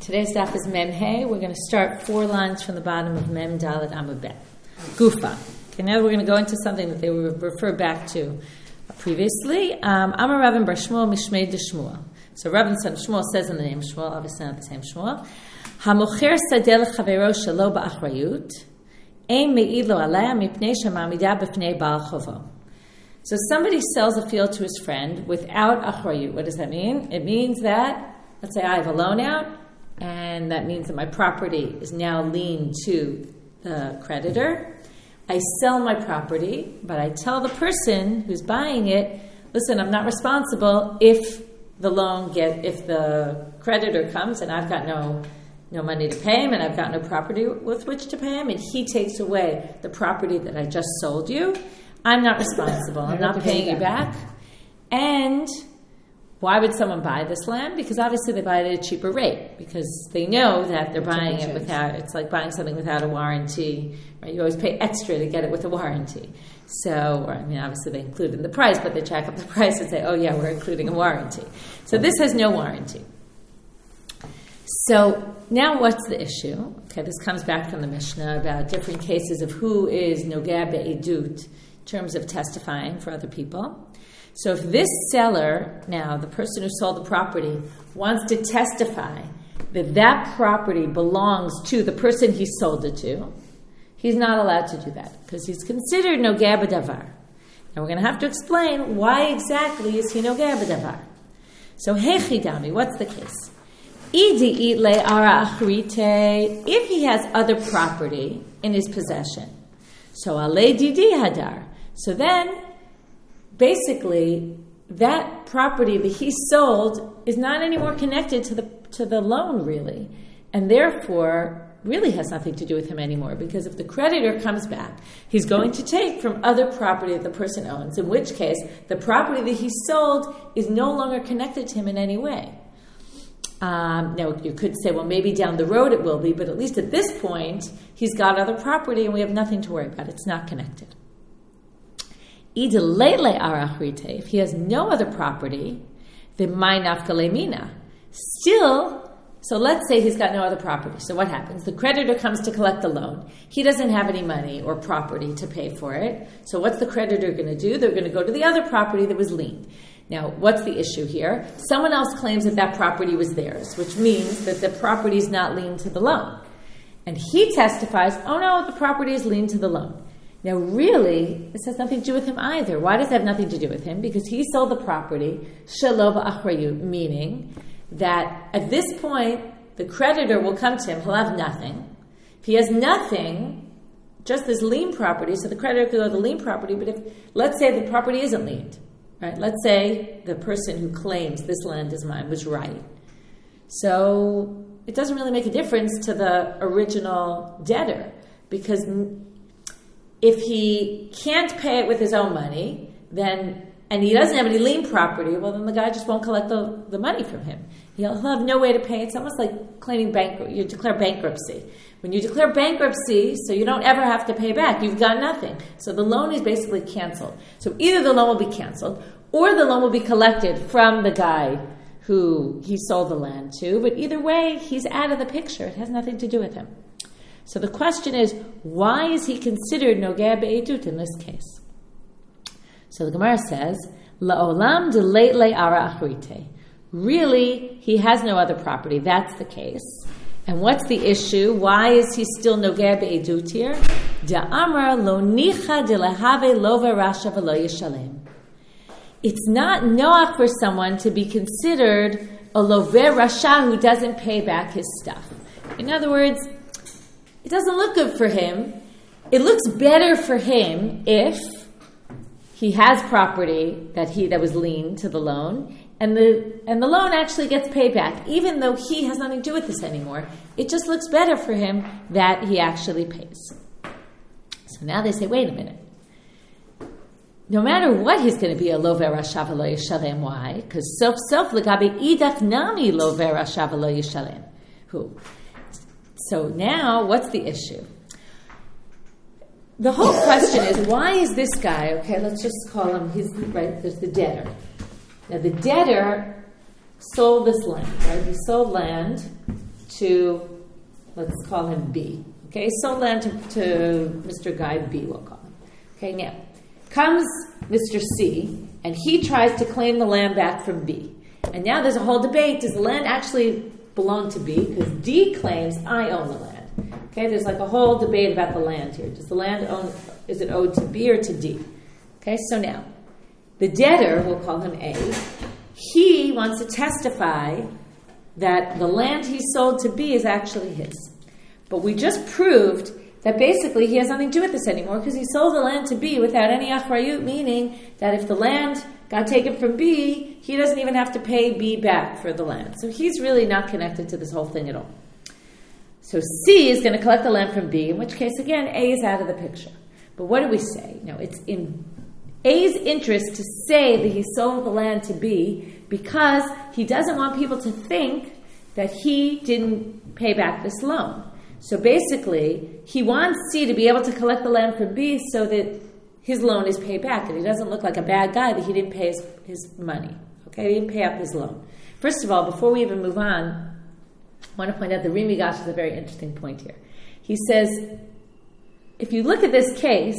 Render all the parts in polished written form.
Today's daf is Mem Hey. We're going to start 4 lines from the bottom of Mem Dalet Amud Bet. Gufa. Okay, now we're going to go into something that they refer back to previously. Amar Ravin Bar Shmuel Mishmei de Shmuel. So Ravin son Shmuel says in the name Shmuel, obviously not the same Shmuel. Hamocher sadeh lechavero shelo ba'achrayut ein me'id lo aleh mipnei shema'amida b'fnei ba'al chovo. So somebody sells a field to his friend without achrayut. What does that mean? It means that, let's say I have a loan out, and that means that my property is now liened to the creditor. I sell my property, but I tell the person who's buying it, listen, I'm not responsible if the creditor comes and I've got no money to pay him and I've got no property with which to pay him, and he takes away the property that I just sold you. I'm not responsible. I'm not paying you back. And why would someone buy this land? Because obviously they buy it at a cheaper rate because they know that they're buying it without, it's like buying something without a warranty, right? You always pay extra to get it with a warranty. So, obviously they include it in the price, but they jack up the price and say, oh yeah, we're including a warranty. So this has no warranty. So now what's the issue? Okay, this comes back from the Mishnah about different cases of who is nogeh be'edut in terms of testifying for other people. So if this seller, now the person who sold the property, wants to testify that that property belongs to the person he sold it to, he's not allowed to do that because he's considered nogeh b'davar. Now we're going to have to explain why exactly is he nogeh b'davar. So hechidami, what's the case? Idi le ara achrite, if he has other property in his possession, so ale didi hadar. So then, basically, that property that he sold is not anymore connected to the loan, really, and therefore really has nothing to do with him anymore. Because if the creditor comes back, he's going to take from other property that the person owns. In which case, the property that he sold is no longer connected to him in any way. Now you could say, well, maybe down the road it will be, but at least at this point, he's got other property, and we have nothing to worry about. It's not connected. If he has no other property, then my nafkale mina. Still, so let's say he's got no other property. So what happens? The creditor comes to collect the loan. He doesn't have any money or property to pay for it. So what's the creditor going to do? They're going to go to the other property that was liened. Now, what's the issue here? Someone else claims that property was theirs, which means that the property is not liened to the loan. And he testifies, oh no, the property is liened to the loan. Now, really, this has nothing to do with him either. Why does it have nothing to do with him? Because he sold the property, shelo ba'achrayut, meaning that at this point, the creditor will come to him, he'll have nothing. If he has nothing, just this lien property, so the creditor could go to the lien property, but if, let's say the property isn't liened, right? Let's say the person who claims this land is mine was right. So it doesn't really make a difference to the original debtor, because if he can't pay it with his own money, then, and he doesn't have any lien property, well, then the guy just won't collect the money from him. He'll have no way to pay it. It's almost like claiming you declare bankruptcy. When you declare bankruptcy, so you don't ever have to pay back, you've got nothing. So the loan is basically canceled. So either the loan will be canceled, or the loan will be collected from the guy who he sold the land to, but either way, he's out of the picture. It has nothing to do with him. So the question is, why is he considered nogeh be'edut in this case? So the Gemara says, la'olam deleit le'ara achrite. Really, he has no other property. That's the case. And what's the issue? Why is he still nogeh be'edut here? Da'amra lo nicha de lehave lo verasha v'lo yishalem. It's not noach for someone to be considered a lover rasha who doesn't pay back his stuff. In other words, it doesn't look good for him. It looks better for him if he has property that was liened to the loan, and the loan actually gets paid back, even though he has nothing to do with this anymore. It just looks better for him that he actually pays. So now they say, wait a minute. No matter what, he's going to be a lover rasha v'lo yishalem. Why? Because self legabe idach nami lover rasha v'lo yishalem. Who? So now, what's the issue? The whole question is, why is this guy, okay, let's just call him, there's the debtor. Now the debtor sold this land, right? He sold land to, let's call him B. Okay, sold land to Mr. Guy B, we'll call him. Okay, now, comes Mr. C, and he tries to claim the land back from B. And now there's a whole debate. Does the land actually belong to B? Because D claims, I own the land. Okay, there's like a whole debate about the land here. Does the land is it owed to B or to D? Okay, so now, the debtor, we'll call him A, he wants to testify that the land he sold to B is actually his. But we just proved that basically he has nothing to do with this anymore because he sold the land to B without any achrayut, meaning that if the land got taken from B, he doesn't even have to pay B back for the land. So he's really not connected to this whole thing at all. So C is going to collect the land from B, in which case, again, A is out of the picture. But what do we say? No, it's in A's interest to say that he sold the land to B because he doesn't want people to think that he didn't pay back this loan. So basically, he wants C to be able to collect the land from B so that his loan is paid back, and he doesn't look like a bad guy that he didn't pay his money. Okay, he didn't pay up his loan. First of all, before we even move on, I want to point out the Ri Migash is a very interesting point here. He says, if you look at this case,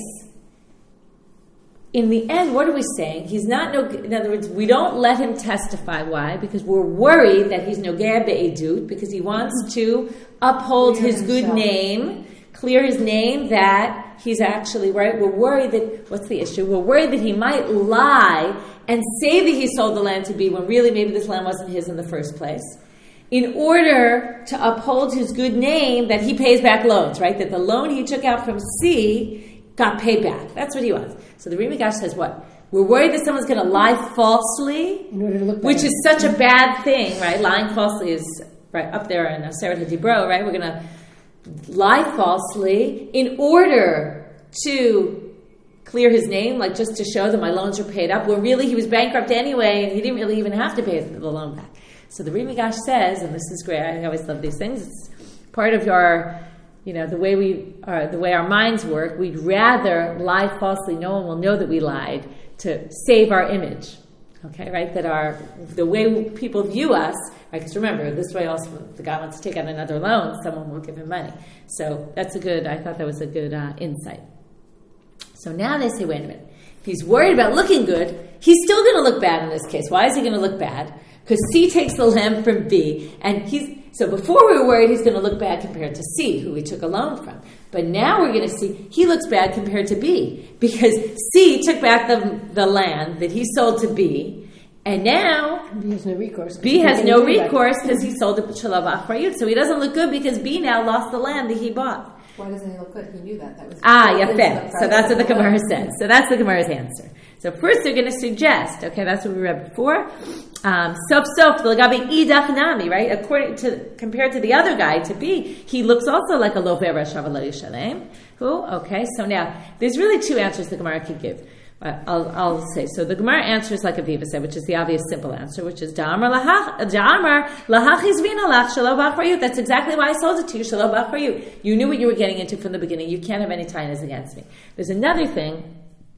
in the end, what are we saying? He's not in other words, we don't let him testify. Why? Because we're worried that he's nogea be'edut, because he wants to uphold his good name, clear his name that he's actually right. We're worried that, what's the issue? We're worried that he might lie and say that he sold the land to B when really maybe this land wasn't his in the first place, in order to uphold his good name that he pays back loans, right? That the loan he took out from C got paid back. That's what he wants. So the Ri Migash says what? We're worried that someone's going to lie falsely, in order to look bad, which is such a bad thing, right? Lying falsely is right up there in Aseret HaDibro, right? We're going to lie falsely in order to clear his name, like just to show that my loans are paid up, when really he was bankrupt anyway and he didn't really even have to pay the loan back. So the Ri Migash says, and this is great, I always love these things, it's part of your, the way our minds work. We'd rather lie falsely. No one will know that we lied to save our image. Okay, right? That the way people view us, right? Because remember, this way also, if the guy wants to take out another loan, someone will give him money. So I thought that was a good insight. So now they say, wait a minute. If he's worried about looking good, he's still going to look bad in this case. Why is he going to look bad? Because C takes the land from B, and so before we were worried he's going to look bad compared to C, who he took a loan from. But now we're going to see he looks bad compared to B, because C took back the land that he sold to B, and now B has no recourse. B has no recourse because he sold it to Shalav Achrayut. So he doesn't look good because B now lost the land that he bought. Why doesn't he look good? He knew that. Yafeh. So that's what the Gemara says. So that's the Gemara's answer. So first they're going to suggest, okay, that's what we read before. Sof the Lagabi idach nami, right? Compared to the other guy, to B, he looks also like a lover Rashav Shalem. Who? Okay, so now there's really two answers the Gemara could give. I'll say. So the Gemara answers like Aviva said, which is the obvious simple answer, which is Da'amar lahach izvina lach shelo b'achrayut. That's exactly why I sold it to you, shelo b'achrayut. You knew what you were getting into from the beginning. You can't have any tainas against me. There's another thing,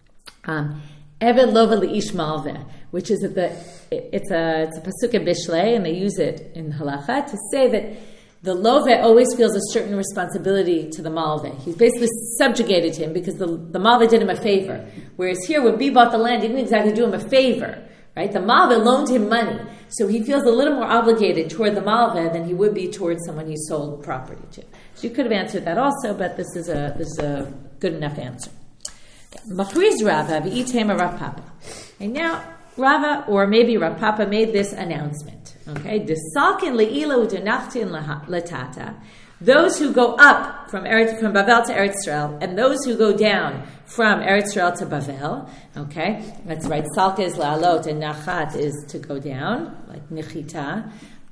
Eved lova li'ish malveh, which is it's a pasuk in Bishlei, and they use it in halacha to say that the Loveh always feels a certain responsibility to the Malveh. He's basically subjugated to him because the Malveh did him a favor. Whereas here, when B bought the land, he didn't exactly do him a favor. Right? The Malveh loaned him money. So he feels a little more obligated toward the Malveh than he would be towards someone he sold property to. So you could have answered that also, but this is a good enough answer. Machriz Rava v'itema Rav Papa. And now, Rava, or maybe Rav Papa, made this announcement. Okay, Desalkin le'ila u'denachtin latata. Those who go up from Bavel to Eretz Yisrael, and those who go down from Eretz Yisrael to Bavel. Okay, that's right. Salka is la'alot, and nachat is to go down, like nichita.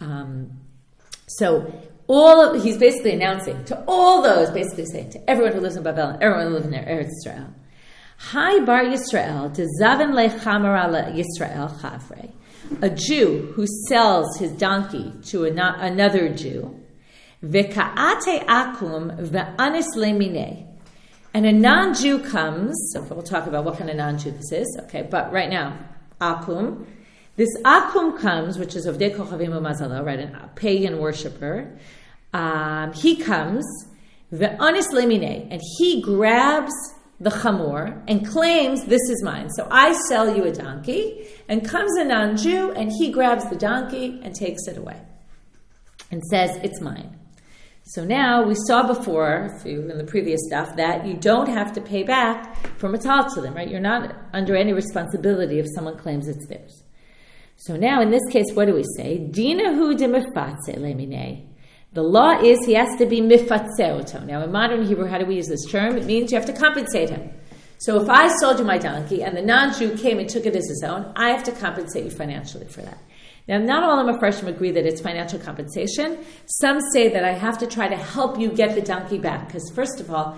So he's basically announcing to all those, basically saying to everyone who lives in Bavel, and everyone who lives in Eretz Yisrael, Hi Bar Yisrael, Dezaven lechamara Yisrael chavre. A Jew who sells his donkey to another Jew, v'ka'ate akum ve'anis lemine, and a non-Jew comes. So we'll talk about what kind of non-Jew this is. Okay, but right now, akum. This akum comes, which is Ovdei Kochavim U'Mazalo, right, a pagan worshiper. he comes, ve'anis lemine, and he grabs the chamor and claims this is mine. So I sell you a donkey, and comes a non-Jew, and he grabs the donkey and takes it away and says it's mine. So now we saw before, in the previous stuff, that you don't have to pay back for matal to them, right? You're not under any responsibility if someone claims it's theirs. So now in this case, what do we say? Dinahu de mifatze lemine. The law is he has to be mifatzeoto. Now in modern Hebrew, how do we use this term? It means you have to compensate him. So if I sold you my donkey and the non-Jew came and took it as his own, I have to compensate you financially for that. Now, not all of the Mepharshim agree that it's financial compensation. Some say that I have to try to help you get the donkey back. Because first of all,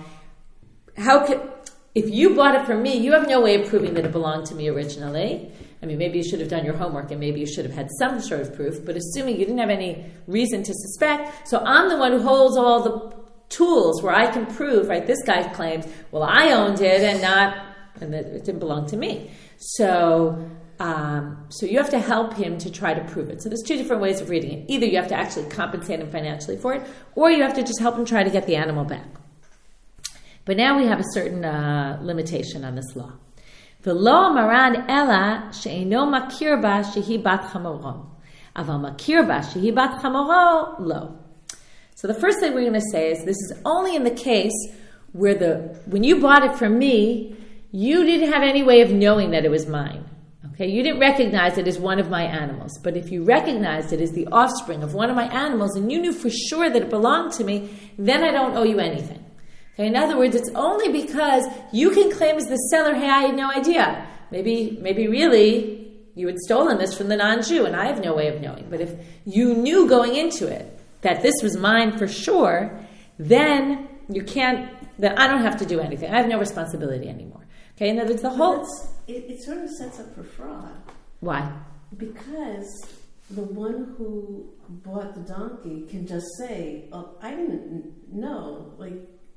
if you bought it from me, you have no way of proving that it belonged to me originally. I mean, maybe you should have done your homework and maybe you should have had some sort of proof. But assuming you didn't have any reason to suspect, so I'm the one who holds all the tools where I can prove, right, this guy claims, well, I owned it and that it didn't belong to me. So you have to help him to try to prove it. So there's two different ways of reading it. Either you have to actually compensate him financially for it, or you have to just help him try to get the animal back. But now we have a certain limitation on this law. V'lo maran ela she'eno makir ba shehi bat chamoro, aval makir ba shehi bat chamoro lo. So the first thing we're going to say is this is only in the case where when you bought it from me, you didn't have any way of knowing that it was mine. Okay, you didn't recognize it as one of my animals. But if you recognized it as the offspring of one of my animals and you knew for sure that it belonged to me, then I don't owe you anything. Okay, in other words, it's only because you can claim as the seller, hey, I had no idea. Maybe really you had stolen this from the non-Jew and I have no way of knowing. But if you knew going into it that this was mine for sure, then then I don't have to do anything. I have no responsibility anymore. Okay, in other words, the whole... It sort of sets up for fraud. Why? Because the one who bought the donkey can just say, oh, I didn't know. Like,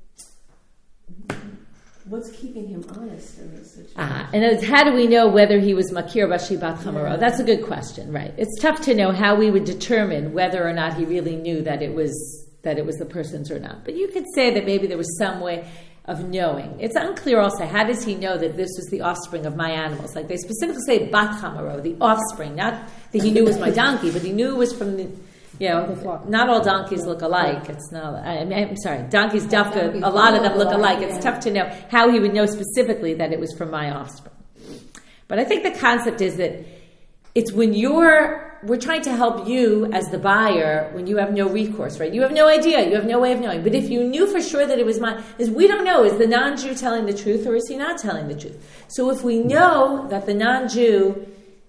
what's keeping him honest in this situation? And how do we know whether he was Makir Bashi Bat Chamoro? Yeah. That's a good question, right? It's tough to know how we would determine whether or not he really knew that it was the person's or not. But you could say that maybe there was some way of knowing. It's unclear also, how does he know that this was the offspring of my animals? Like they specifically say Bat Chamoro, the offspring, not that he knew it was my donkey, but he knew it was from the, not all donkeys look alike. It's not, I'm sorry, donkeys, dafka, a lot of them look alike. It's tough to know how he would know specifically that it was from my offspring. But I think the concept is that it's when we're trying to help you as the buyer when you have no recourse, right? You have no idea. You have no way of knowing. But if you knew for sure that it was mine, we don't know, is the non-Jew telling the truth or is he not telling the truth? So if we know that the non-Jew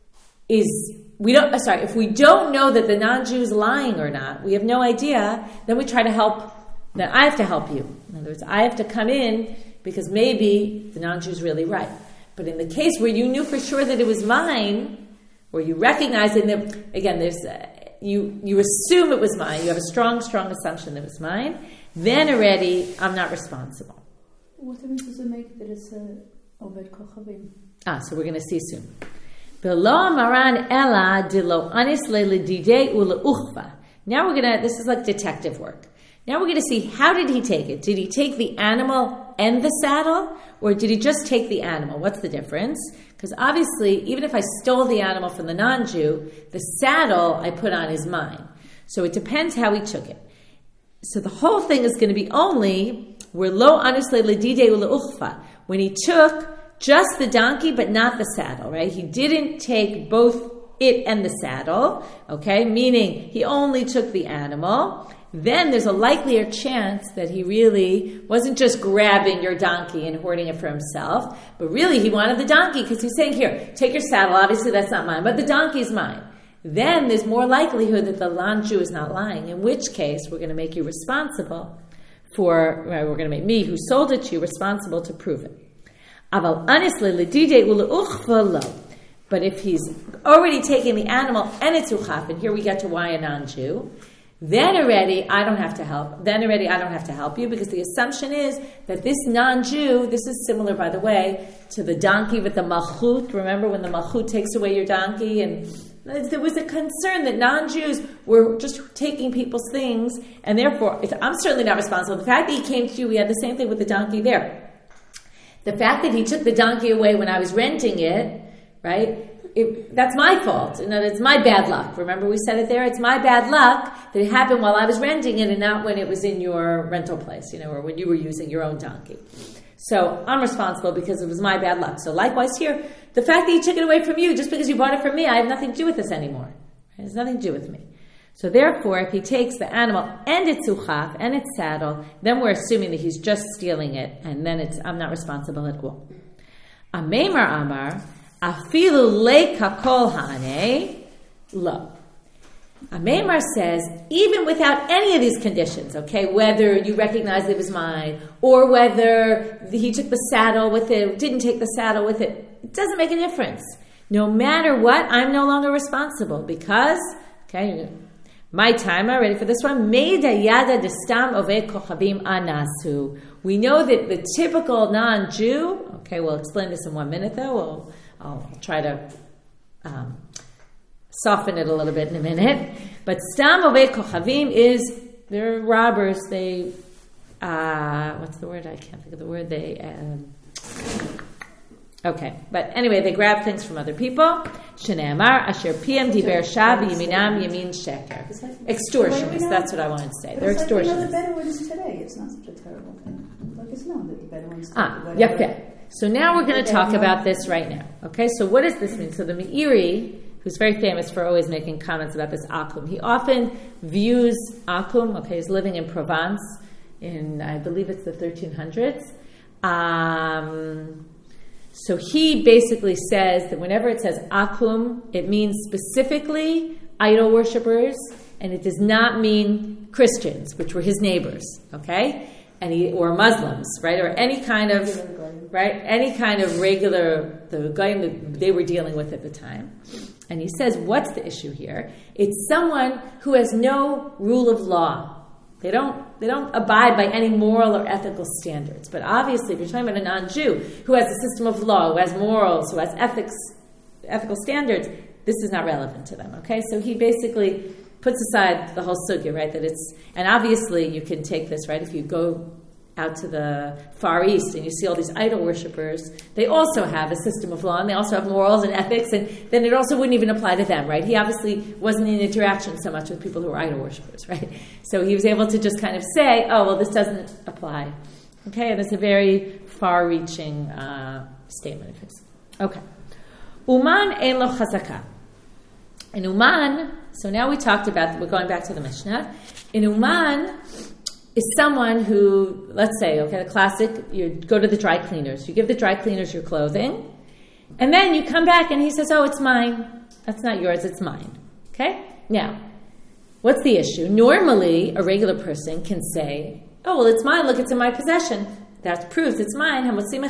if we don't know that the non-Jew is lying or not, we have no idea, then we try to help, then I have to help you. In other words, I have to come in because maybe the non-Jew is really right. But in the case where you knew for sure that it was mine, or you recognize it, again, there's you assume it was mine. You have a strong assumption that it was mine. Then already, I'm not responsible. What difference does it make that it's Oved Kochavim? So we're going to see soon. Now this is like detective work. Now we're going to see, how did he take it? Did he take the animal and the saddle? Or did he just take the animal? What's the difference? Because obviously, even if I stole the animal from the non-Jew, the saddle I put on is mine. So it depends how he took it. So the whole thing is going to be only where lo anusle ledide uleuchfa, when he took just the donkey but not the saddle, right? He didn't take both it and the saddle, okay? Meaning he only took the animal. Then there's a likelier chance that he really wasn't just grabbing your donkey and hoarding it for himself, but really he wanted the donkey because he's saying, here, take your saddle. Obviously that's not mine, but the donkey's mine. Then there's more likelihood that the non-Jew is not lying, in which case we're going to make you responsible we're going to make me, who sold it to you, responsible to prove it. But if he's already taken the animal and it's uchaf, and here we get to why a non-Jew, then already I don't have to help you, because the assumption is that this non-Jew, this is similar, by the way, to the donkey with the malchut. Remember when the malchut takes away your donkey, and There was a concern that non-Jews were just taking people's things, and therefore, I'm certainly not responsible. The fact that he came to you, we had the same thing with the donkey there. The fact that he took the donkey away when I was renting it, right? That's my fault. It's my bad luck. Remember we said it there? It's my bad luck that it happened while I was renting it and not when it was in your rental place, or when you were using your own donkey. So I'm responsible because it was my bad luck. So likewise here, the fact that he took it away from you, just because you bought it from me, I have nothing to do with this anymore. It has nothing to do with me. So therefore, if he takes the animal and its uchaf and its saddle, then we're assuming that he's just stealing it, and then I'm not responsible at all. Amemar Amar, afilu lekakol hane lo. Amemar says, even without any of these conditions, okay, whether you recognize it was mine, or whether he took the saddle with it, didn't take the saddle with it, it doesn't make a difference. No matter what, I'm no longer responsible because, okay, my timer, ready for this one? Meida yada destam ove kochavim anasu. We know that the typical non-Jew, okay, we'll explain this in 1 minute though, I'll try to soften it a little bit in a minute. But stam ove kochavim is, they're robbers, they, what's the word? I can't think of the word. Okay, but anyway, they grab things from other people. Shene'amar asher piem diber shav yaminam yamin sheker. Extortionists, that's what I wanted to say. They're extortionists. The Bedouins today, it's not such a terrible thing. Like it's known that the Bedouins. Yafeh. So now we're going to talk about this right now. Okay, so what does this mean? So the Meiri, who's very famous for always making comments about this Akum, he often views Akum, okay, he's living in Provence in, I believe it's the 1300s. So he basically says that whenever it says Akum, it means specifically idol worshippers, and it does not mean Christians, which were his neighbors, okay? Or Muslims, right? Or any kind of, right? Any kind of regular, the guy that they were dealing with at the time. And he says, what's the issue here? It's someone who has no rule of law. They don't abide by any moral or ethical standards. But obviously, if you're talking about a non-Jew who has a system of law, who has morals, who has ethical standards, this is not relevant to them. Okay, so he basically puts aside the whole sugya, right? And obviously you can take this, right? If you go out to the Far East and you see all these idol worshippers, they also have a system of law and they also have morals and ethics, and then it also wouldn't even apply to them, right? He obviously wasn't in interaction so much with people who were idol worshippers, right? So he was able to just kind of say, oh, well, this doesn't apply. Okay, and it's a very far-reaching statement of his. Okay. Uman ein lo chazaka. In Uman, so now we talked about, we're going back to the Mishnah. In Uman is someone who, let's say, okay, the classic, you go to the dry cleaners. You give the dry cleaners your clothing, and then you come back and he says, oh, it's mine. That's not yours, it's mine. Okay? Now, what's the issue? Normally, a regular person can say, oh, well, it's mine. Look, it's in my possession. That proves it's mine.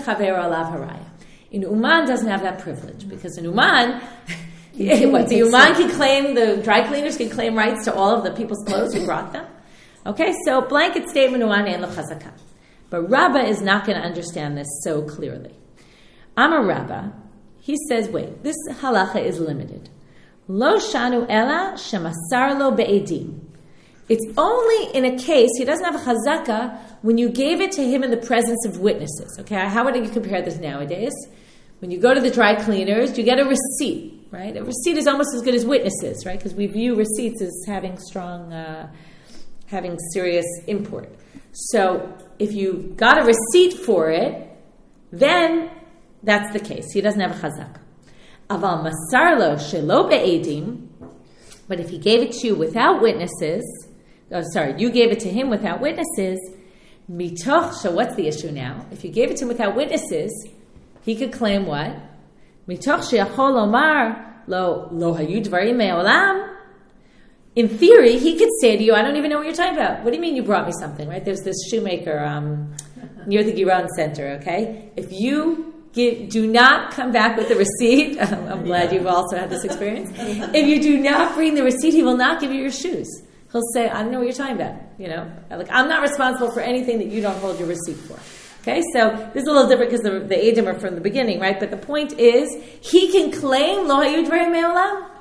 In Uman doesn't have that privilege, because in Uman, the Uman can claim, the dry cleaners can claim rights to all of the people's clothes who brought them. Okay, so blanket statement, Uman ein lo chazaka. But Rabbah is not going to understand this so clearly. Amar Rabbah, he says, wait, this halacha is limited. Lo shanu ela shemasar lo be'edim. It's only in a case, he doesn't have a chazaka, when you gave it to him in the presence of witnesses. Okay, how would you compare this nowadays? When you go to the dry cleaners, you get a receipt, right? A receipt is almost as good as witnesses, right? Because we view receipts as having having serious import. So if you got a receipt for it, then that's the case. He doesn't have a chazaka. Aval masarlo shelo be'edim, but if he gave it to you without witnesses, you gave it to him without witnesses, mitoch, so what's the issue now? If you gave it to him without witnesses, he could claim what? Mitoch she'achol omar lo hayu dvarim me'olam. In theory, he could say to you, I don't even know what you're talking about. What do you mean you brought me something, right? There's this shoemaker near the Giron Center, okay? If you do not come back with the receipt, I'm glad you've also had this experience. If you do not bring the receipt, he will not give you your shoes. He'll say, I don't know what you're talking about. Like, I'm not responsible for anything that you don't hold your receipt for. Okay, so this is a little different because the Edom are from the beginning, right? But the point is, he can claim Lo Hayu Dvarim Me'olam.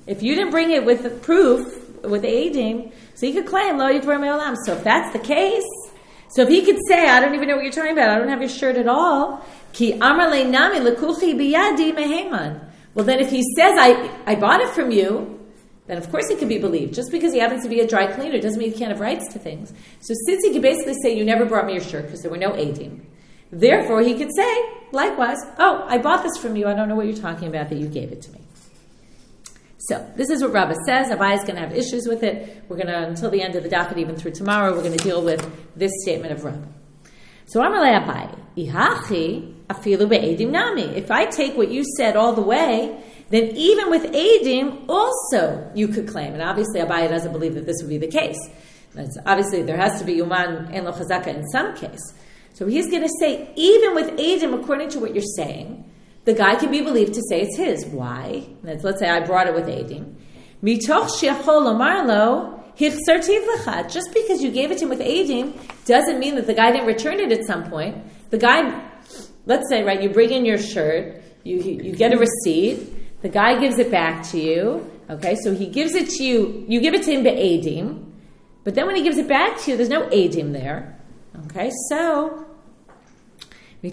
If you didn't bring it with the proof, with Eidim, so he could claim Lo Yidvar Me'olam. So if that's the case, so if he could say, I don't even know what you're talking about, I don't have your shirt at all, Ki Amar Le Nami Lekuchi Biyadi Meheman. Well, then if he says, I bought it from you, then of course he could be believed. Just because he happens to be a dry cleaner doesn't mean he can't have rights to things. So since he could basically say, you never brought me your shirt because there were no Eidim, therefore he could say, likewise, oh, I bought this from you, I don't know what you're talking about, that you gave it to me. So this is what Rabbah says. Abai is going to have issues with it. We're going to, until the end of the daf, even through tomorrow, we're going to deal with this statement of Rabbah. So Amalei Abai, Ihachi afilu be'edim nami. If I take what you said all the way, then even with Eidim, also you could claim. And obviously Abai doesn't believe that this would be the case. Obviously there has to be Uman en lo chazaka in some case. So he's going to say, even with Eidim, according to what you're saying, the guy can be believed to say it's his. Why? Let's say I brought it with Eidim. Mitoch she'achol omar lo hichsartiv lecha. Just because you gave it to him with Eidim doesn't mean that the guy didn't return it at some point. The guy, let's say, right, you bring in your shirt, you get a receipt, the guy gives it back to you, okay, so he gives it to you, you give it to him be'edim, but then when he gives it back to you, there's no edim there, okay, so he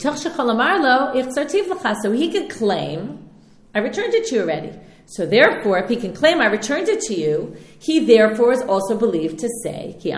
could claim, I returned it to you already. So therefore, if he can claim I returned it to you, he therefore is also believed to say, so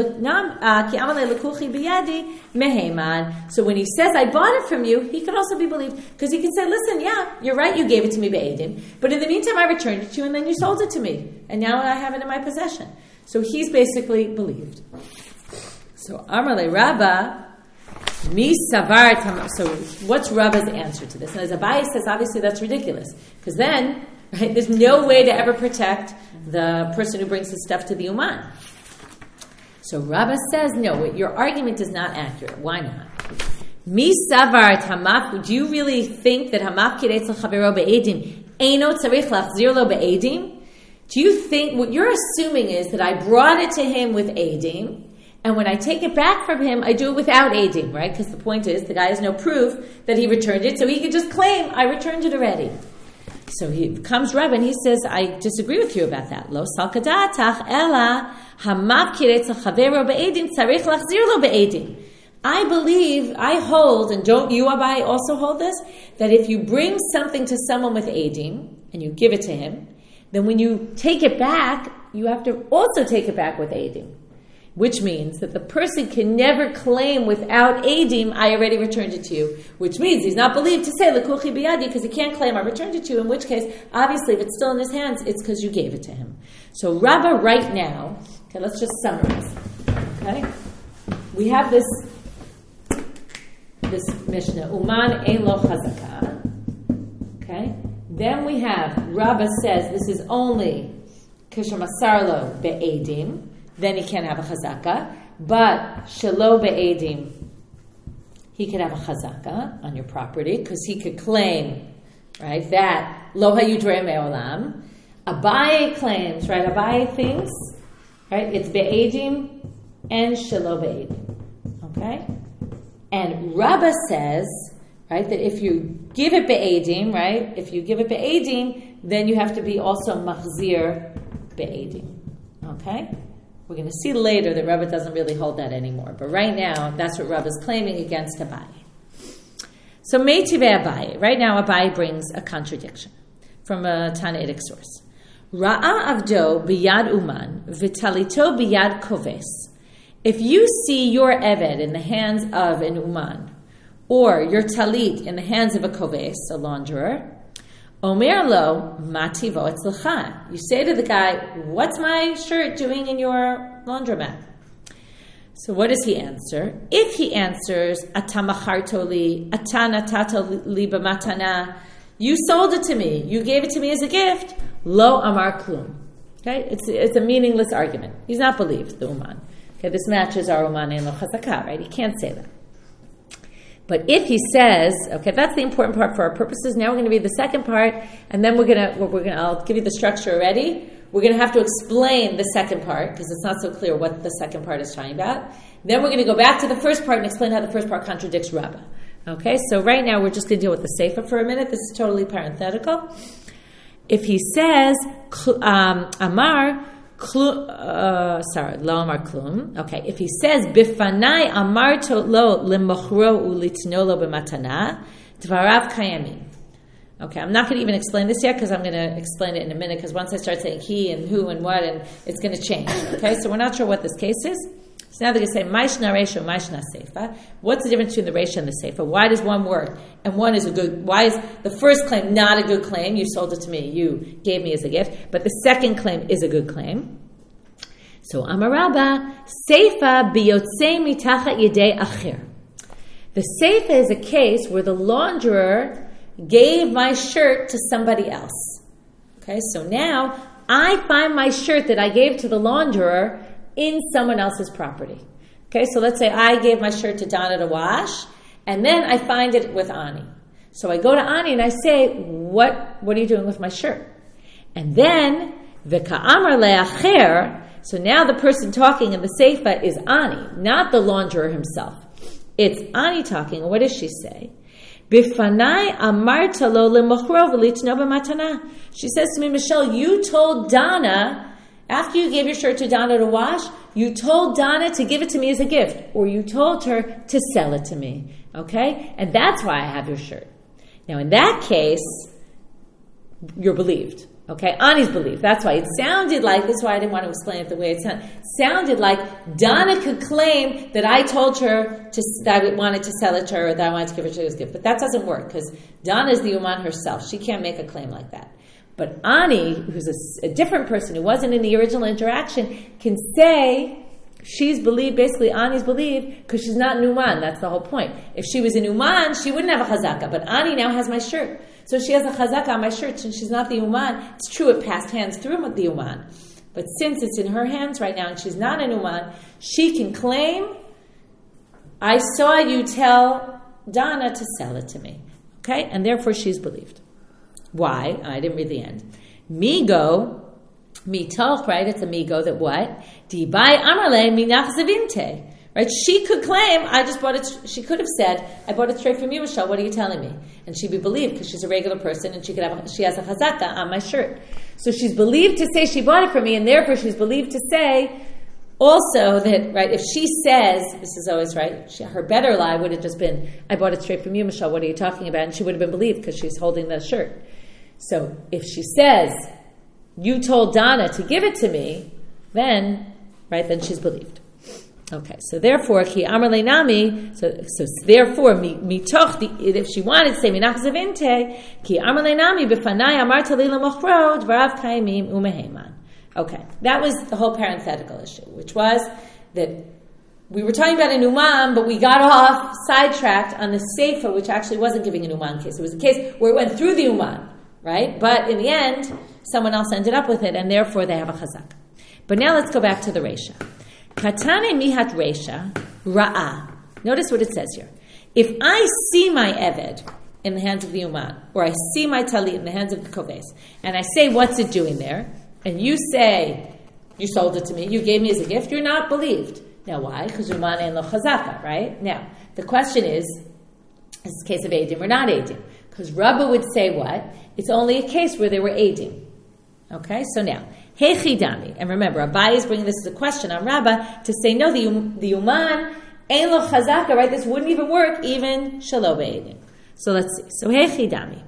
when he says, I bought it from you, he can also be believed. Because he can say, listen, yeah, you're right, you gave it to me be'edim, but in the meantime, I returned it to you, and then you sold it to me. And now I have it in my possession. So he's basically believed. So Amarle Rabbah, Mi Savar. So what's Rabbah's answer to this? And as Abai says, obviously that's ridiculous. Because then, right, there's no way to ever protect the person who brings his stuff to the Uman. So Rabbah says, no, your argument is not accurate. Why not? Mi Savar Hamaf. Do you really think that Hamaf Kiretzel Chavero Be'edim Eino Tzarich Lachzir Lo Be'edim? Do you think what you're assuming is that I brought it to him with Eidim, and when I take it back from him, I do it without Eidim, right? Because the point is, the guy has no proof that he returned it, so he could just claim, I returned it already. So he comes Rabbah and he says, I disagree with you about that. Lo salkadatach ela hamav kiretzel chavero be'edim tzarich lachzir lo be'edim. I believe, I hold, and don't you, Abai, also hold this, that if you bring something to someone with Eidim, and you give it to him, then when you take it back, you have to also take it back with Eidim. Which means that the person can never claim without Eidim, I already returned it to you. Which means he's not believed to say, Lekuchi biyadi, because he can't claim, I returned it to you, in which case, obviously, if it's still in his hands, it's because you gave it to him. So Rabbah right now, okay, let's just summarize. Okay? We have this Mishnah, Uman ein lo chazaka. Okay? Then we have, Rabbah says, this is only Kisha Masarlo be'edim, then he can't have a chazaka. But Shelo be'edim, he could have a chazaka on your property, because he could claim, right, that Lo hayudre me'olam. Abai claims, right, Abai thinks, right, it's be'edim and Shelo be'edim. Okay? And Rabbah says, right, that if you give it be'edim, right, if you give it be'edim, then you have to be also machzir be'edim. Okay? We're going to see later that Rabbah doesn't really hold that anymore. But right now, that's what Rabbah is claiming against Abai. So Meitive Abai. Right now, Abai brings a contradiction from a Tanaitic source. Ra'a avdo biyad uman v'talito biyad koves. If you see your eved in the hands of an uman, or your talit in the hands of a koves, a launderer, omer lo mativo etzlecha. You say to the guy, what's my shirt doing in your laundromat? So what does he answer? If he answers, atamacharto li, atanatato li b'matana, you sold it to me, you gave it to me as a gift, lo amar klum. Okay, it's a meaningless argument. He's not believed, the uman. Okay, this matches our uman in lo chazaka, right? He can't say that. But if he says, okay, that's the important part for our purposes. Now we're going to read the second part, and then I'll give you the structure already. We're going to have to explain the second part, because it's not so clear what the second part is talking about. Then we're going to go back to the first part and explain how the first part contradicts Rabbah. Okay, so right now we're just going to deal with the Sefer for a minute. This is totally parenthetical. if he says, Amar, lo amar klum. Okay, if he says, Bifanai amarto lo lemochro ulitnolo b'matana, dvarav kayamim. Okay, I'm not going to even explain this yet because I'm going to explain it in a minute because once I start saying he and who and what, and it's going to change. Okay, so we're not sure what this case is. So now they're going to say, Maishna Reisha, Maishna Seifa. What's the difference between the Reisha and the Seifa? Why does one work and one is a good, why is the first claim not a good claim? You sold it to me, you gave me as a gift. But the second claim is a good claim. So Amarabba, Seifa biyotze mitachat yedei acher. The Seifa is a case where the launderer gave my shirt to somebody else. Okay, so now I find my shirt that I gave to the launderer in someone else's property. Okay, so let's say I gave my shirt to Donna to wash, and then I find it with Ani. So I go to Ani and I say, what are you doing with my shirt? And then, v'ka'amar le'acher, so now the person talking in the Seifa is Ani, not the launderer himself. It's Ani talking, and what does she say? Bifanai amarta lo lemochro v'litno b'matana. She says to me, Michelle, you told Donna, after you gave your shirt to Donna to wash, you told Donna to give it to me as a gift, or you told her to sell it to me. Okay? And that's why I have your shirt. Now, in that case, you're believed. Okay? Ani's believed. That's why it sounded like, this is why I didn't want to explain it the way it sounded. It sounded like Donna could claim that I told her that I wanted to sell it to her, or that I wanted to give it to her as a gift. But that doesn't work, because Donna is the Uman herself. She can't make a claim like that. But Ani, who's a different person, who wasn't in the original interaction, can say she's believed, basically Ani's believed, because she's not an Uman. That's the whole point. If she was an Uman, she wouldn't have a chazaka. But Ani now has my shirt. So she has a chazaka on my shirt, since she's not the Uman. It's true, it passed hands through the Uman. But since it's in her hands right now, and she's not an Uman, she can claim, I saw you tell Donna to sell it to me. Okay? And therefore she's believed. Why? I didn't read the end. Migo, mitoch, right? It's a migo that what? Dibai amarle minach zavinte. Right? She could claim, I just bought it, she could have said, I bought it straight from you, Michelle, what are you telling me? And she'd be believed because she's a regular person and she has a chazaka on my shirt. So she's believed to say she bought it from me, and therefore she's believed to say also that, right, if she says, this is always right, her better lie would have just been, I bought it straight from you, Michelle, what are you talking about? And she would have been believed because she's holding the shirt. So if she says, you told Donna to give it to me, then she's believed. Okay, so therefore, ki amar leinami, so therefore, mitoch, if she wanted to say, minach zavinte, ki amar leinami, b'fanai amarta li lemochro, dvarav kayimim umeheman. Okay, that was the whole parenthetical issue, which was that we were talking about an Uman, but we got off, sidetracked on the Seifa, which actually wasn't giving an Uman case. It was a case where it went through the Uman, right? But in the end, someone else ended up with it, and therefore they have a chazak. But now let's go back to the Reisha. Katane mihat Reisha, ra'ah. Notice what it says here. If I see my Eved in the hands of the Uman, or I see my Talit in the hands of the Koves, and I say, what's it doing there? And you say, you sold it to me, you gave me as a gift, you're not believed. Now why? Because Uman and lo chazaka, right? Now, the question is this a case of Eidim or not Eidim? Because Rabbah would say what? It's only a case where they were Eidim. Okay, so now, Hechidami, and remember, Abai is bringing this as a question on Rabbah to say, no, the Uman, Ein lo chazaka, right? This wouldn't even work, even Shalo Eidim. So let's see. So Hechidami.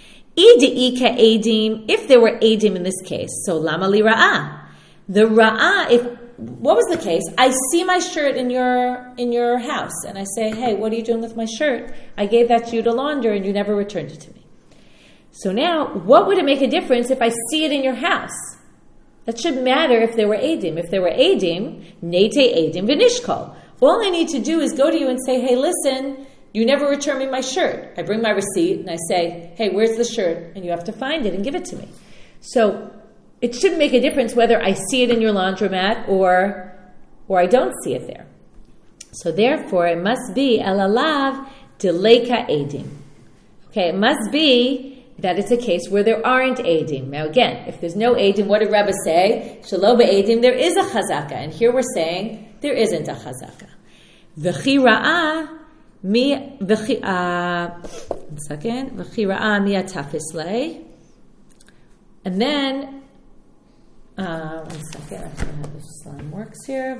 Idi'ika Eidim, if there were Eidim in this case, so Lama li Ra'ah. The Ra'ah, what was the case? I see my shirt in your house, and I say, hey, what are you doing with my shirt? I gave that to you to launder, and you never returned it to me. So now, what would it make a difference if I see it in your house? That shouldn't matter if there were Eidim. If there were Eidim, Nete Eidim v'nishkol. All I need to do is go to you and say, hey, listen, you never return me my shirt. I bring my receipt, and I say, hey, where's the shirt? And you have to find it and give it to me. So it shouldn't make a difference whether I see it in your laundromat or I don't see it there. So therefore, it must be elalav deleka Eidim. Okay, it must be that it's a case where there aren't Eidim. Now again, if there's no Eidim, what did Rebbe say? Shelo be'Eidim, there is a chazaka. And here we're saying there isn't a chazaka. V'chi ra'ah one second. V'chi ra'ah mi atafis lei. And then, one second, I have to have this works here.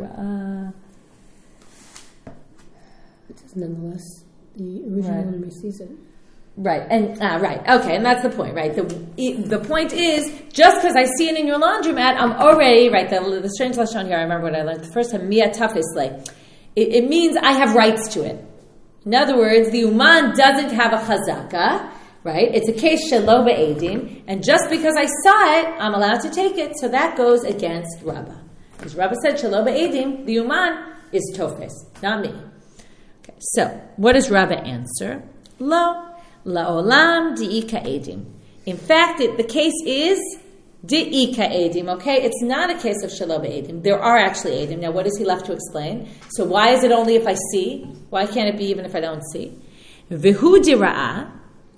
Nonetheless, the original owner sees it. Right, and right, okay, and that's the point, right? The point is, just because I see it in your laundromat, I'm already, right, the strange lashon here, I remember what I learned the first time, mia tafisle. It means I have rights to it. In other words, the uman doesn't have a chazaka, right? It's a case shelo be'edim, and just because I saw it, I'm allowed to take it, so that goes against Rabbah. Because Rabbah said shelo be'edim, the uman is tofes, not me. Okay, so, what does Rabbah answer? Lo. La'olam di'ika edim. In fact, the case is di'ika edim, okay? It's not a case of shelo be'edim. There are actually edim. Now, what is he left to explain? So why is it only if I see? Why can't it be even if I don't see? V'hu dira'ah.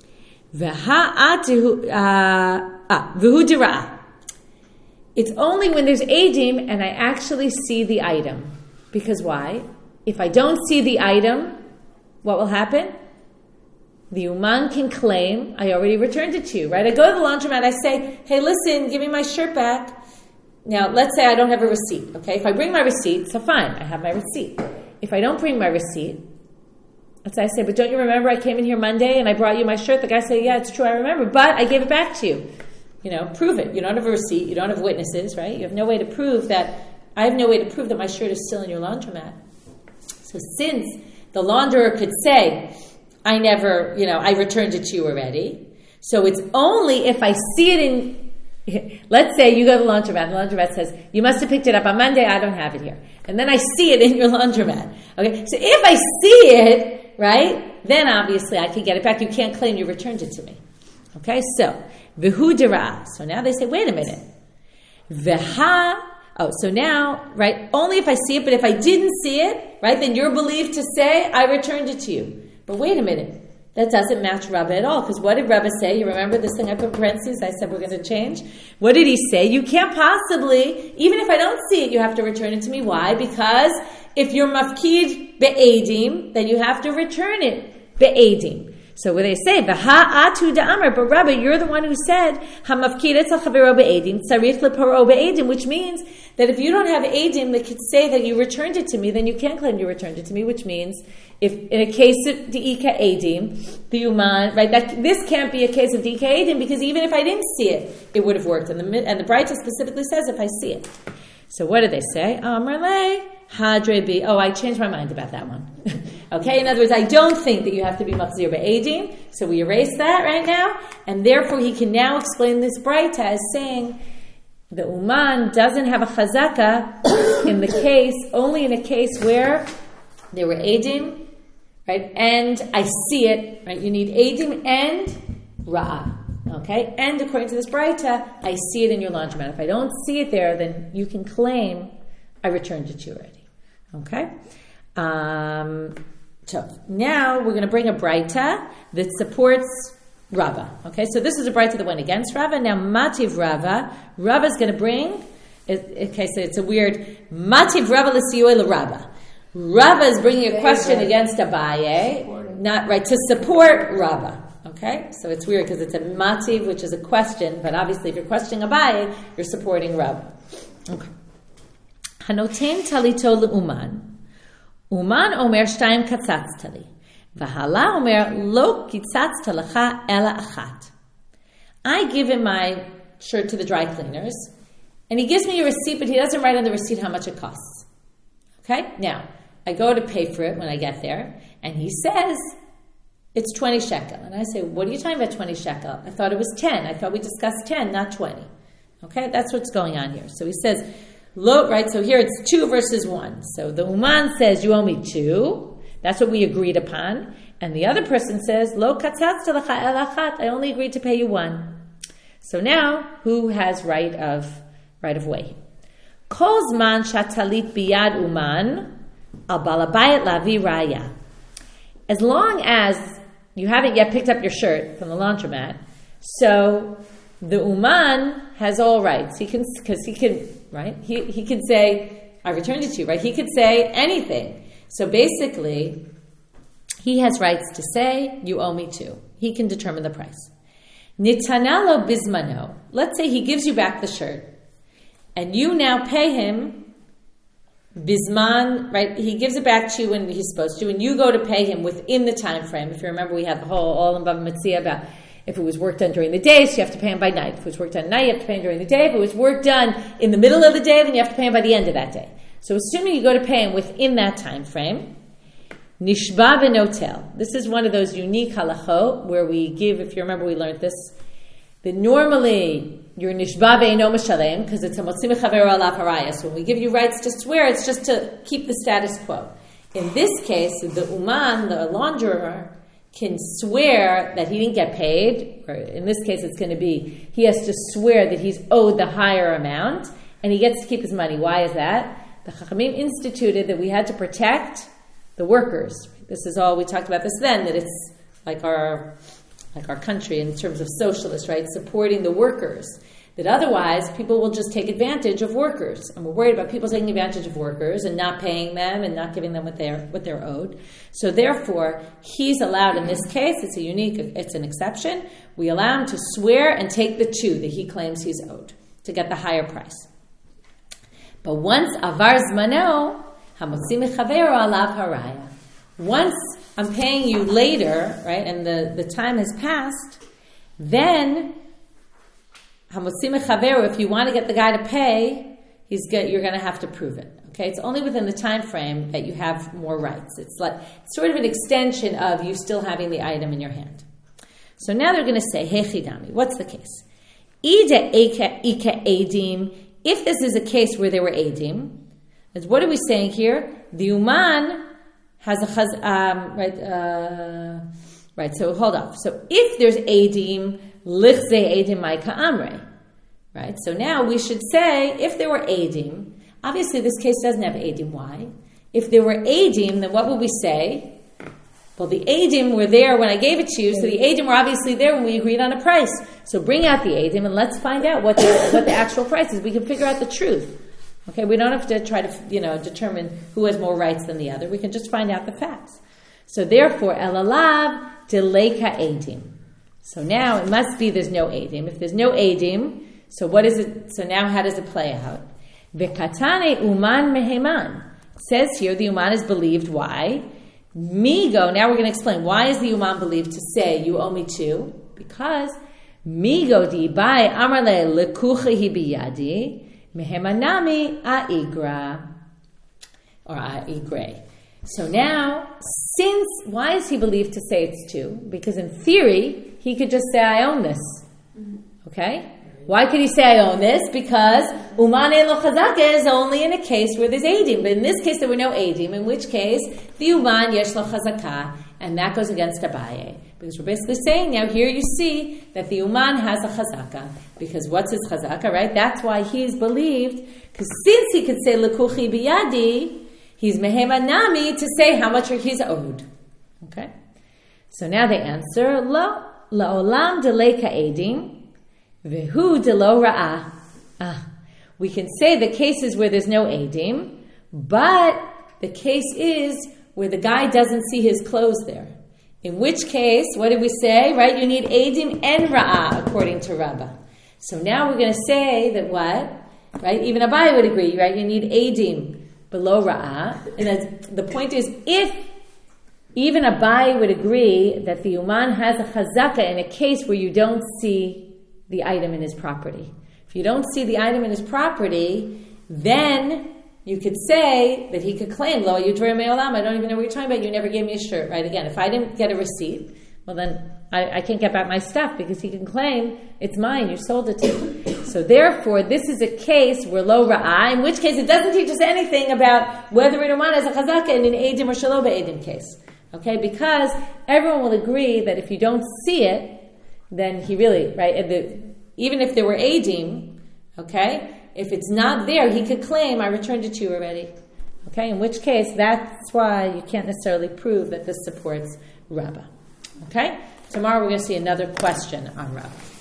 V'hu dira'ah. It's only when there's edim and I actually see the item. Because why? If I don't see the item, what will happen? The uman can claim, I already returned it to you, right? I go to the laundromat, I say, hey, listen, give me my shirt back. Now, let's say I don't have a receipt, okay? If I bring my receipt, so fine, I have my receipt. If I don't bring my receipt, let's say I say, but don't you remember I came in here Monday and I brought you my shirt? The guy say, yeah, it's true, I remember, but I gave it back to you. Prove it. You don't have a receipt, you don't have witnesses, right? You have no way to prove that, I have no way to prove that my shirt is still in your laundromat. So since the launderer could say, I returned it to you already. So it's only if I see it let's say you go to the laundromat says, you must have picked it up on Monday, I don't have it here. And then I see it in your laundromat. Okay, so if I see it, right, then obviously I can get it back. You can't claim you returned it to me. Okay, so, v'hu dira'ah. So now they say, wait a minute. So now, right, only if I see it, but if I didn't see it, right, then you're believed to say, I returned it to you. But wait a minute, that doesn't match Rabbah at all, because what did Rabbah say? You remember this thing I put in parentheses? I said we're going to change. What did he say? You can't possibly, even if I don't see it, you have to return it to me. Why? Because if you're mafkid be'edim, then you have to return it be'edim. So when they say, V'ha'atu da'amar, but Rabbi, you're the one who said, Ha'mafkid etzal chavero be'edim, tzarich leparo be'edim, which means that if you don't have edim that could say that you returned it to me, then you can't claim you returned it to me, which means if in a case of di'ika edim, the uman, right, this can't be a case of di'ika edim, because even if I didn't see it, it would have worked. And the Braita specifically says if I see it. So what do they say? Amar le, hadre bi. Oh, I changed my mind about that one. Okay, in other words, I don't think that you have to be machzir be'edim, so we erase that right now, and therefore he can now explain this Braita as saying the uman doesn't have a chazaka only in a case where there were edim, right, and I see it, right, you need edim and ra'ah, okay, and according to this Braita, I see it in your laundromat. If I don't see it there, then you can claim I returned it to you already, okay? So now we're going to bring a Braita that supports Rabbah. Okay, so this is a Braita that went against Rabbah. Now Mativ Rabbah is going to bring. Okay, so it's a weird Mativ Rabbah l'siyuei l'Rabbah. Rabbah is bringing a question against Abaye, not right to support Rabbah. Okay, so it's weird because it's a Mativ, which is a question, but obviously if you're questioning Abaye, you're supporting Rabbah. Okay. Hanoten talito l'uman. Uman omer shtayim katzatzta li. V'hala omer lo kitzatzta lecha ela achat. I give him my shirt to the dry cleaners, and he gives me a receipt, but he doesn't write on the receipt how much it costs. Okay? Now, I go to pay for it when I get there, and he says, it's 20 shekel. And I say, what are you talking about 20 shekel? I thought it was 10. I thought we discussed 10, not 20. Okay? That's what's going on here. So he says, Lo, right, so here it's 2 versus 1. So the uman says, you owe me 2. That's what we agreed upon. And the other person says, Lo katzatzta lecha el achat. I only agreed to pay you 1. So now, who has right of way? Kol zman shatalit biyad uman al balabayit lavi raya. As long as you haven't yet picked up your shirt from the laundromat, so the uman has all rights. He can say, I returned it to you, right? He could say anything. So basically, he has rights to say, you owe me 2. He can determine the price. Nitanalo bismano. Let's say he gives you back the shirt, and you now pay him bisman, right? He gives it back to you when he's supposed to, and you go to pay him within the time frame. If you remember, we had the whole all in Bava Metzia about if it was work done during the day, so you have to pay him by night. If it was work done at night, you have to pay him during the day. If it was work done in the middle of the day, then you have to pay him by the end of that day. So assuming you go to pay him within that time frame, nishba v'notel. This is one of those unique halachot where we give, if you remember we learned this, that normally you're nishba ve'eno mashalem because it's a motzi mechaver alav haraya. So when we give you rights to swear, it's just to keep the status quo. In this case, the uman, the launderer, can swear that he didn't get paid, or in this case it's going to be, he has to swear that he's owed the higher amount, and he gets to keep his money. Why is that? The Chachamim instituted that we had to protect the workers. This is all, we talked about this then, that it's like our country in terms of socialists, right? Supporting the workers. That otherwise people will just take advantage of workers. And we're worried about people taking advantage of workers and not paying them and not giving them what they're owed. So therefore, he's allowed in this case, it's an exception, we allow him to swear and take the two that he claims he's owed to get the higher price. But once avar zmano, hamotzi mechavero alav haraya. Once I'm paying you later, right, and the time has passed, then hamotzi mechavero, if you want to get the guy to pay, you're going to have to prove it. Okay, it's only within the time frame that you have more rights. It's sort of an extension of you still having the item in your hand. So now they're going to say, hechidami. What's the case? Ida ika edim. If this is a case where there were edim, what are we saying here? The uman has a chaz, right. So hold up. So if there's edim, lichze edim ma'ika amre, right? So now we should say if there were edim. Obviously, this case doesn't have edim. Why? If there were edim, then what would we say? Well, the edim were there when I gave it to you, so the edim were obviously there when we agreed on a price. So bring out the edim and let's find out what the actual price is. We can figure out the truth. Okay, we don't have to try to determine who has more rights than the other. We can just find out the facts. So therefore, elalav deleka edim. So now it must be there's no edim. If there's no edim, so what is it? So now how does it play out? Vekatane uman meheman. It says here the uman is believed. Why? Migo, now we're going to explain. Why is the uman believed to say, you owe me two? Because Migo di bai amarle lekuchehi biyadi mehemanami aigra. Or aigre. So now, why is he believed to say it's two? Because in theory, he could just say, I own this. Okay? Why could he say I own this? Because uman lo chazaka is only in a case where there's edim. But in this case, there were no edim, in which case, the uman yesh lo chazaka, and that goes against Abaye. Because we're basically saying now, here you see that the uman has a chazaka. Because what's his chazaka, right? That's why he's believed. Because since he could say lekuchi biyadi, he's mehemanami to say how much he's owed. Okay? So now they answer, lo la'olam deleka edim, Vehu de lo ra'ah. We can say the cases where there's no edim, but the case is where the guy doesn't see his clothes there. In which case, what did we say? Right? You need edim and ra'ah, according to Rabbah. So now we're going to say that what? Right? Even Abaye would agree, right? You need edim below ra'ah. And the point is, if even Abaye would agree that the uman has a chazaka in a case where you don't see the item in his property. If you don't see the item in his property, then you could say that he could claim, Lo yudre me'olam, I don't even know what you're talking about, you never gave me a shirt, right? Again, if I didn't get a receipt, well then I can't get back my stuff because he can claim, it's mine, you sold it to me. So therefore, this is a case where lo ra'ah, in which case it doesn't teach us anything about whether an uman has a chazaka in an edim or shelo be'edim case. Okay, because everyone will agree that if you don't see it, then he really, right, even if there were edim, okay, if it's not there, he could claim, I returned it to you already. Okay, in which case, that's why you can't necessarily prove that this supports Rabbah. Okay, tomorrow we're going to see another question on Rabbah.